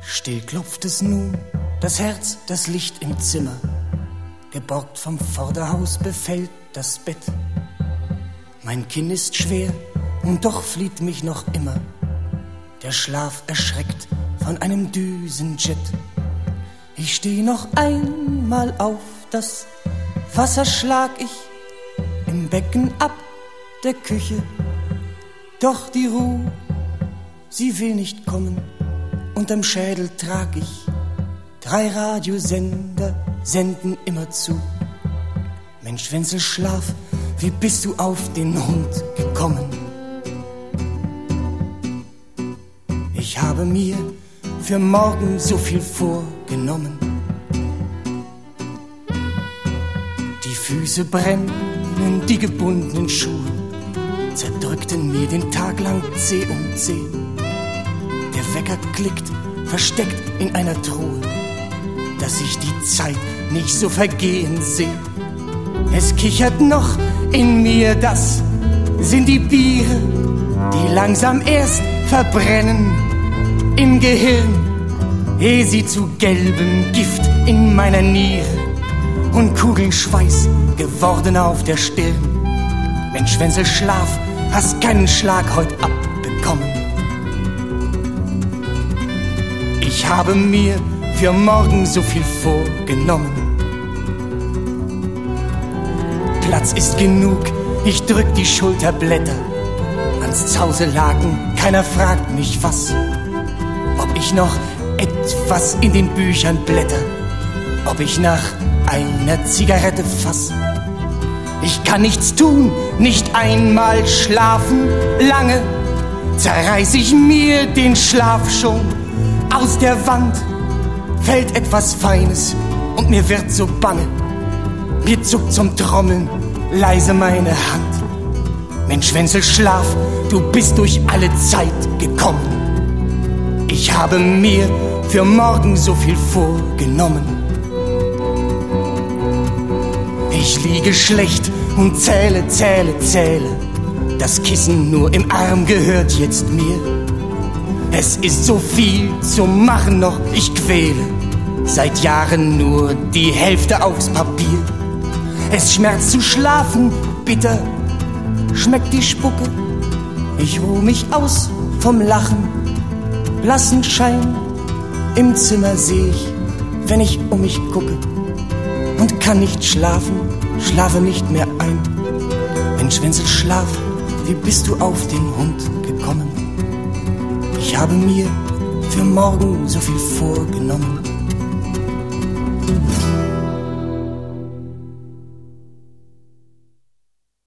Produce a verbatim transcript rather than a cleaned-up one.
Still klopft es nun, das Herz, das Licht im Zimmer. Geborgt vom Vorderhaus befällt das Bett. Mein Kinn ist schwer und doch flieht mich noch immer der Schlaf erschreckt von einem Düsenjet. Ich steh noch einmal auf, das Wasser schlag ich im Becken ab der Küche. Doch die Ruhe, sie will nicht kommen. Unterm Schädel trag ich drei Radiosender, senden immer zu. Mensch, Wenzel, schlaf, wie bist du auf den Hund gekommen? Ich habe mir für morgen so viel vorgenommen. Die Füße brennen, die gebundenen Schuhe zerdrückten mir den Tag lang Zeh um Zeh. Der Wecker klickt, versteckt in einer Truhe, dass ich die Zeit nicht so vergehen seh. Es kichert noch in mir, das sind die Biere, die langsam erst verbrennen im Gehirn, ehe sie zu gelbem Gift in meiner Niere und Kugeln Schweiß geworden auf der Stirn. Mensch, Wenzel, schlaf, hast keinen Schlag heut abbekommen. Ich habe mir für morgen so viel vorgenommen. Platz ist genug, ich drück die Schulterblätter ans Zauselaken, keiner fragt mich was. Ob ich noch etwas in den Büchern blätter, ob ich nach einer Zigarette fass. Ich kann nichts tun, nicht einmal schlafen. Lange zerreiß ich mir den Schlaf schon. Aus der Wand fällt etwas Feines und mir wird so bange. Mir zuckt zum Trommeln leise meine Hand. Mensch, Wenzel, schlaf, du bist durch alle Zeit gekommen. Ich habe mir für morgen so viel vorgenommen. Ich liege schlecht und zähle, zähle, zähle. Das Kissen nur im Arm gehört jetzt mir. Es ist so viel zu machen noch, ich quäle seit Jahren nur die Hälfte aufs Papier. Es schmerzt zu schlafen, bitter schmeckt die Spucke. Ich ruh mich aus vom Lachen, blassen Schein im Zimmer seh ich, wenn ich um mich gucke. Und kann nicht schlafen, schlafe nicht mehr ein. Mensch, Wenzel, schlaf, wie bist du auf den Hund gekommen? Ich habe mir für morgen so viel vorgenommen.